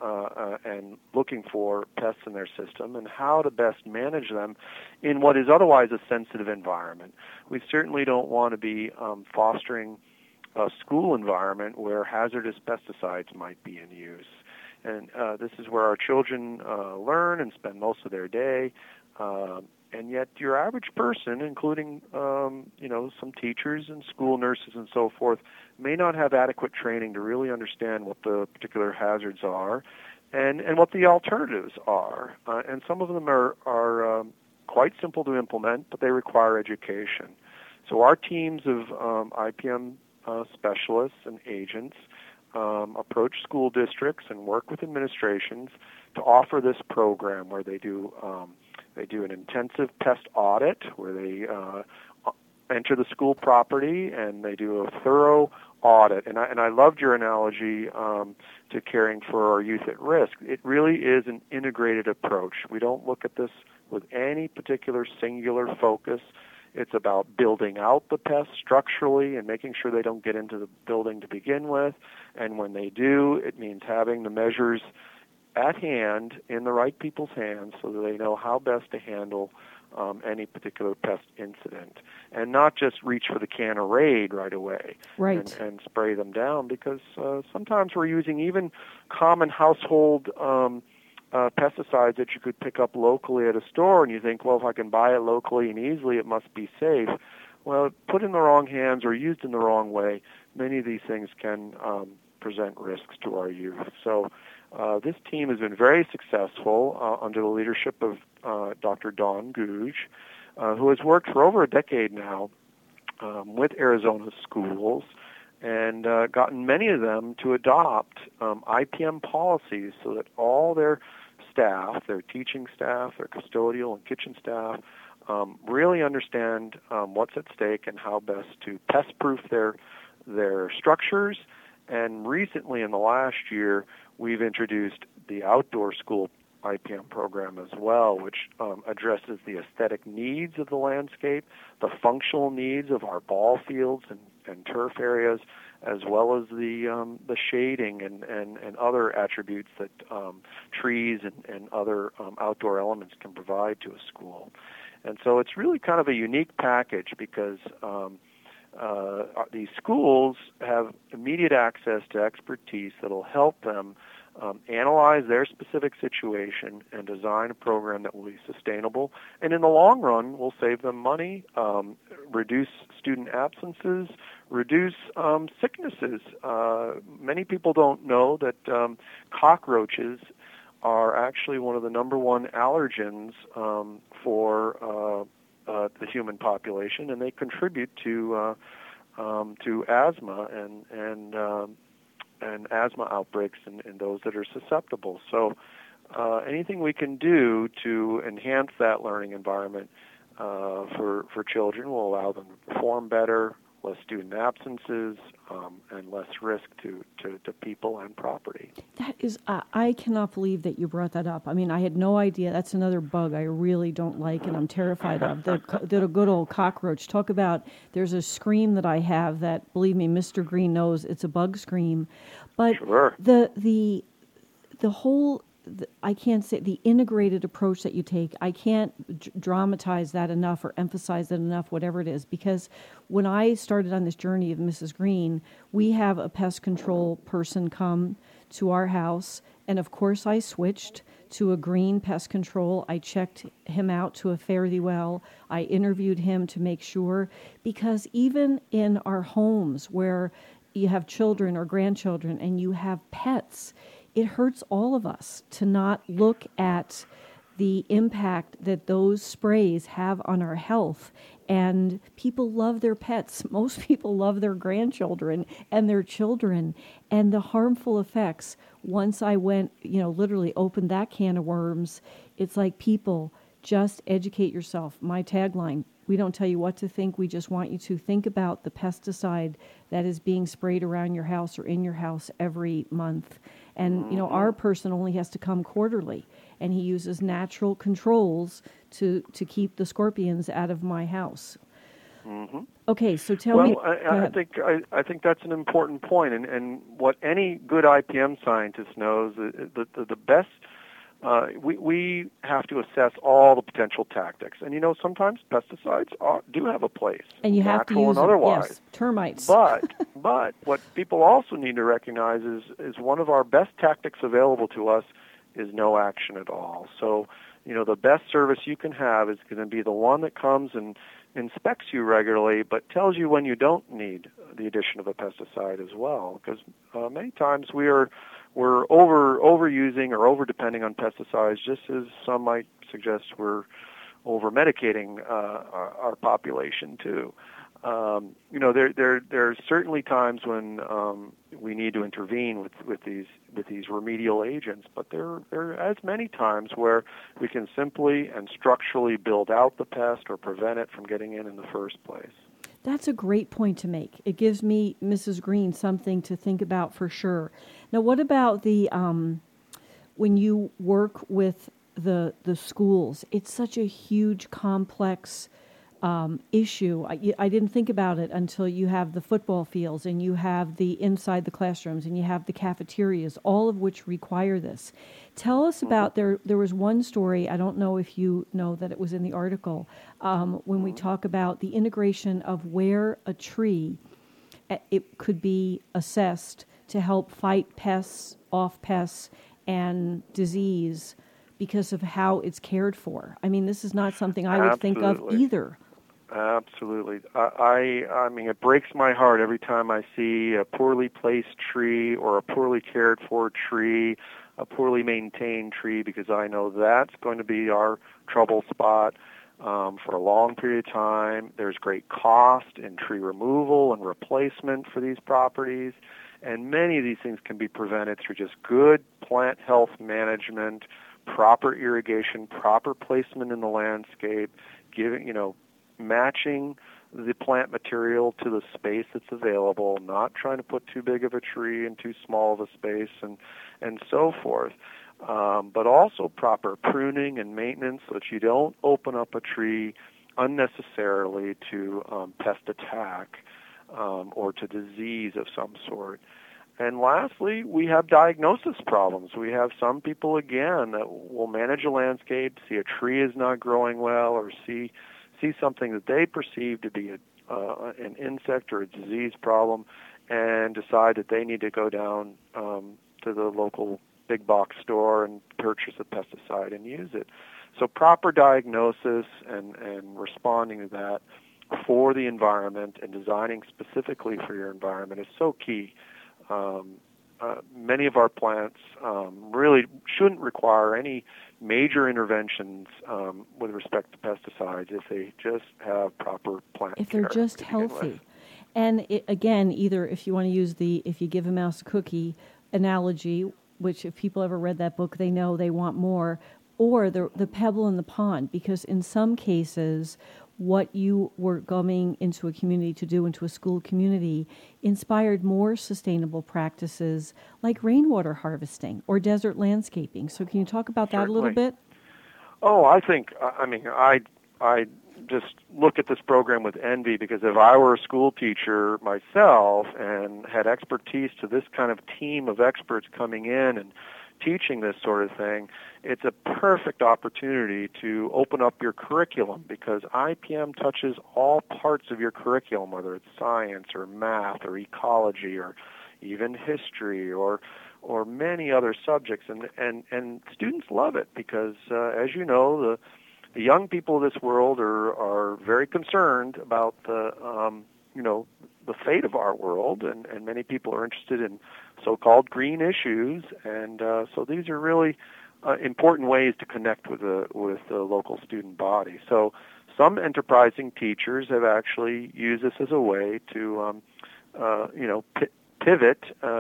and looking for pests in their system and how to best manage them in what is otherwise a sensitive environment. We certainly don't want to be fostering a school environment where hazardous pesticides might be in use. And this is where our children learn and spend most of their day. And yet your average person, including some teachers and school nurses and so forth, may not have adequate training to really understand what the particular hazards are and what the alternatives are. And some of them are quite simple to implement, but they require education. So our teams of IPM specialists and agents approach school districts and work with administrations to offer this program where they do an intensive pest audit where they enter the school property and they do a thorough audit. And I loved your analogy to caring for our youth at risk. It really is an integrated approach. We don't look at this with any particular singular focus. It's about building out the pests structurally and making sure they don't get into the building to begin with. And when they do, it means having the measures at hand in the right people's hands so that they know how best to handle any particular pest incident, and not just reach for the can of Raid right away and spray them down, because sometimes we're using even common household pesticides that you could pick up locally at a store, and you think, well, if I can buy it locally and easily, it must be safe. Well, put in the wrong hands or used in the wrong way, many of these things can present risks to our youth. So this team has been very successful under the leadership of Dr. Dawn Gouge, who has worked for over a decade now with Arizona schools and gotten many of them to adopt IPM policies so that all their staff, their teaching staff, their custodial and kitchen staff, really understand what's at stake and how best to pest-proof their structures. And recently, in the last year, we've introduced the outdoor school IPM program as well, which addresses the aesthetic needs of the landscape, the functional needs of our ball fields and turf areas, as well as the shading and other attributes that trees and other outdoor elements can provide to a school. And so it's really kind of a unique package because these schools have immediate access to expertise that will help them analyze their specific situation and design a program that will be sustainable, and in the long run will save them money, reduce student absences, reduce sicknesses. Many people don't know that cockroaches are actually one of the number one allergens for the human population, and they contribute to asthma and asthma outbreaks in those that are susceptible. So anything we can do to enhance that learning environment for children will allow them to perform better, less student absences, and less risk to people and property. That is, I cannot believe that you brought that up. I mean, I had no idea. That's another bug I really don't like and I'm terrified of. The good old cockroach. Talk about, there's a scream that I have that, believe me, Mr. Green knows it's a bug scream. But sure. the whole, I can't say, the integrated approach that you take, I can't dramatize that enough or emphasize it enough, whatever it is, because when I started on this journey of Mrs. Green, we have a pest control person come to our house, and of course I switched to a green pest control. I checked him out to a fare thee well. I interviewed him to make sure, because even in our homes where you have children or grandchildren and you have pets, it hurts all of us to not look at the impact that those sprays have on our health. And people love their pets. Most people love their grandchildren and their children. And the harmful effects, once I went, literally opened that can of worms, it's like, people, just educate yourself. My tagline, we don't tell you what to think. We just want you to think about the pesticide that is being sprayed around your house or in your house every month. And, our person only has to come quarterly, and he uses natural controls to keep the scorpions out of my house. Mm-hmm. Okay, so tell me. I think that's an important point, and what any good IPM scientist knows, the best. We have to assess all the potential tactics, and sometimes pesticides do have a place, and you have to use and otherwise. Yes, termites. But what people also need to recognize is one of our best tactics available to us is no action at all. So the best service you can have is going to be the one that comes and inspects you regularly, but tells you when you don't need the addition of a pesticide as well, because many times we're overusing or over-depending on pesticides, just as some might suggest we're over-medicating our population too. There's certainly times when we need to intervene with these remedial agents, but there are as many times where we can simply and structurally build out the pest or prevent it from getting in the first place. That's a great point to make. It gives me, Mrs. Green, something to think about for sure. Now, what about the when you work with the schools? It's such a huge, complex issue. I didn't think about it until you have the football fields and you have the inside the classrooms and you have the cafeterias, all of which require this. Tell us about, there was one story, I don't know if you know that it was in the article, when we talk about the integration of where a tree, it could be assessed to help fight pests, off pests, and disease because of how it's cared for. I mean, this is not something I would think of either. Absolutely. I mean, it breaks my heart every time I see a poorly placed tree or a poorly cared for tree, a poorly maintained tree, because I know that's going to be our trouble spot for a long period of time. There's great cost in tree removal and replacement for these properties, and many of these things can be prevented through just good plant health management, proper irrigation, proper placement in the landscape, matching the plant material to the space that's available, not trying to put too big of a tree in too small of a space, and so forth. But also proper pruning and maintenance so that you don't open up a tree unnecessarily to pest attack or to disease of some sort. And lastly, we have diagnosis problems. We have some people, again, that will manage a landscape, see a tree is not growing well, or see something that they perceive to be an insect or a disease problem, and decide that they need to go down to the local big box store and purchase a pesticide and use it. So proper diagnosis and responding to that for the environment and designing specifically for your environment is so key. Many of our plants really shouldn't require any major interventions with respect to pesticides if they just have proper plant care. If they're just healthy. And again, either if you want to use if you give a mouse a cookie analogy, which if people ever read that book, they know they want more, or the pebble in the pond, because in some cases, what you were going into a community to do, into a school community, inspired more sustainable practices like rainwater harvesting or desert landscaping. So can you talk about that a little bit? Oh, I just look at this program with envy, because if I were a school teacher myself and had expertise to this kind of team of experts coming in and teaching this sort of thing, it's a perfect opportunity to open up your curriculum, because IPM touches all parts of your curriculum, whether it's science or math or ecology or even history or many other subjects, and students love it because, as you know, the young people of this world are very concerned about the fate of our world, and many people are interested in so-called green issues, and so these are really important ways to connect with the local student body. So some enterprising teachers have actually used this as a way to pivot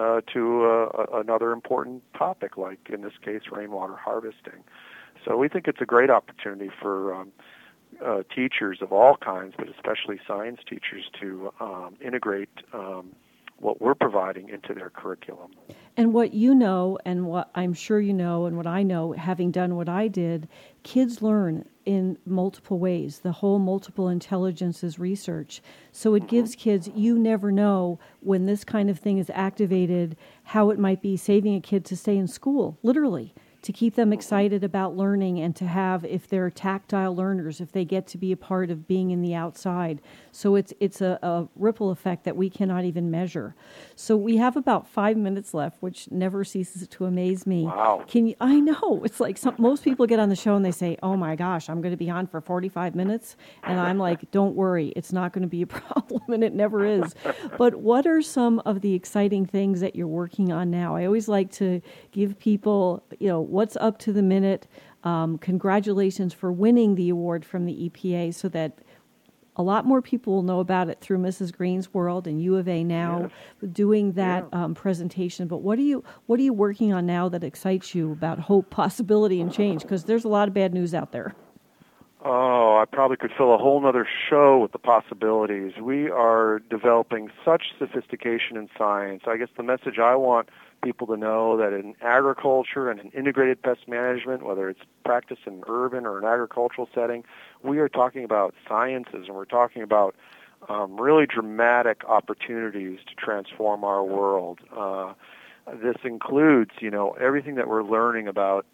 to another important topic, like in this case rainwater harvesting. So we think it's a great opportunity for teachers of all kinds, but especially science teachers, to integrate what we're providing into their curriculum. And what you know, and what I'm sure you know, and what I know, having done what I did, kids learn in multiple ways. The whole multiple intelligences research. So it gives kids, you never know when this kind of thing is activated, how it might be saving a kid to stay in school, literally, to keep them excited about learning, and to have, if they're tactile learners, if they get to be a part of being in the outside. So it's a ripple effect that we cannot even measure. So we have about 5 minutes left, which never ceases to amaze me. Wow. I know. It's like most people get on the show and they say, oh my gosh, I'm going to be on for 45 minutes. And I'm like, don't worry, it's not going to be a problem, and it never is. But what are some of the exciting things that you're working on now? I always like to give people, what's up to the minute. Congratulations for winning the award from the EPA, so that a lot more people will know about it through Mrs. Green's World and U of A now doing that presentation. But what are you working on now that excites you about hope, possibility, and change? Because there's a lot of bad news out there. Oh, I probably could fill a whole nother show with the possibilities. We are developing such sophistication in science. I guess the message I want people to know, that in agriculture and in integrated pest management, whether it's practiced in urban or an agricultural setting, we are talking about sciences, and we're talking about really dramatic opportunities to transform our world. This includes, everything that we're learning about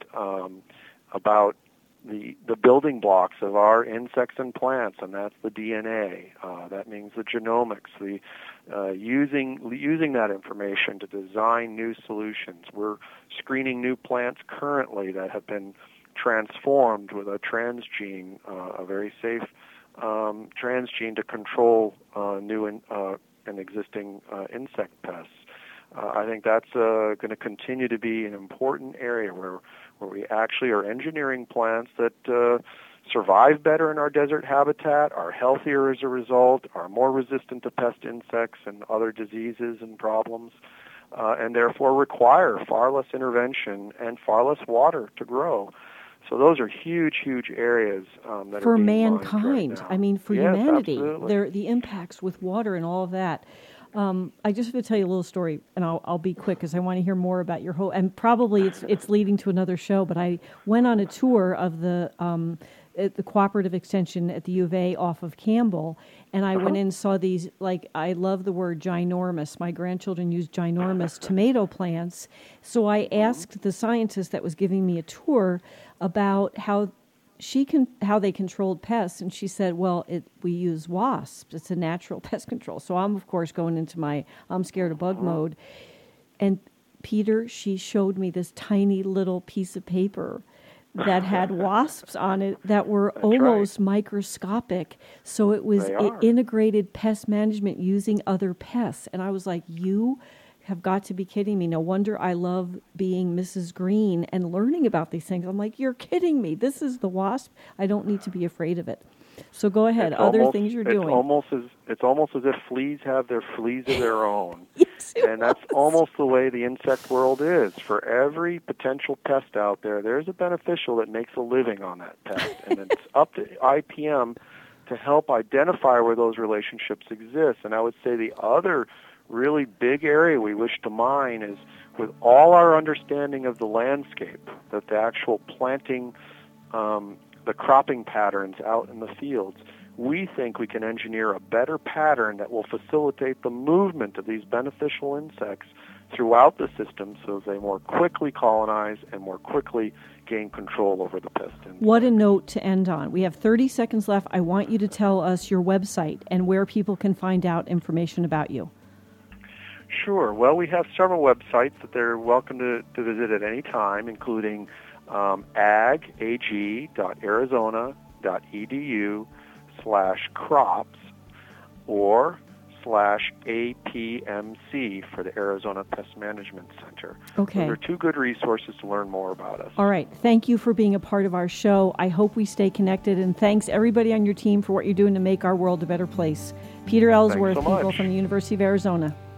the building blocks of our insects and plants, and that's the DNA. That means the genomics, using that information to design new solutions. We're screening new plants currently that have been transformed with a transgene, a very safe transgene to control new and existing insect pests. I think that's going to continue to be an important area where we actually are engineering plants that survive better in our desert habitat, are healthier as a result, are more resistant to pest insects and other diseases and problems, and therefore require far less intervention and far less water to grow. So those are huge, huge areas that for are being mankind. Right now. I mean, for yes, humanity, absolutely. The impacts with water and all of that. I just want to tell you a little story, and I'll be quick because I want to hear more about your whole. And probably it's leading to another show. But I went on a tour of the cooperative extension at the U of A off of Campbell, and I went in and saw these. I love the word ginormous. My grandchildren use ginormous tomato plants. So I asked the scientist that was giving me a tour about how they controlled pests, and she said, well, we use wasps. It's a natural pest control. So I'm, of course, going into my I'm scared of bug mode. And Peter, she showed me this tiny little piece of paper that had wasps on it that were almost microscopic. So it was integrated pest management using other pests. And I was like, you have got to be kidding me. No wonder I love being Mrs. Green and learning about these things. I'm like, you're kidding me. This is the wasp. I don't need to be afraid of it. So go ahead. Things you're doing. It's almost as if fleas have their fleas of their own. Yes, and that's almost the way the insect world is. For every potential pest out there, there's a beneficial that makes a living on that pest. And it's up to IPM to help identify where those relationships exist. And I would say the other really big area we wish to mine is, with all our understanding of the landscape, that the actual planting, the cropping patterns out in the fields, we think we can engineer a better pattern that will facilitate the movement of these beneficial insects throughout the system so they more quickly colonize and more quickly gain control over the pest. What a note to end on. We have 30 seconds left. I want you to tell us your website and where people can find out information about you. Sure. Well, we have several websites that they're welcome to visit at any time, including ag.arizona.edu/crops or /APMC for the Arizona Pest Management Center. Okay. Those are two good resources to learn more about us. All right. Thank you for being a part of our show. I hope we stay connected, and thanks everybody on your team for what you're doing to make our world a better place. Peter Ellsworth, Thanks so much. people from the University of Arizona.